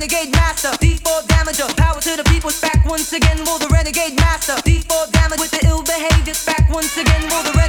renegade master, D4 damager, power to the people's back once again. Will the renegade master, D4 damage with the ill behavior back once again. Will the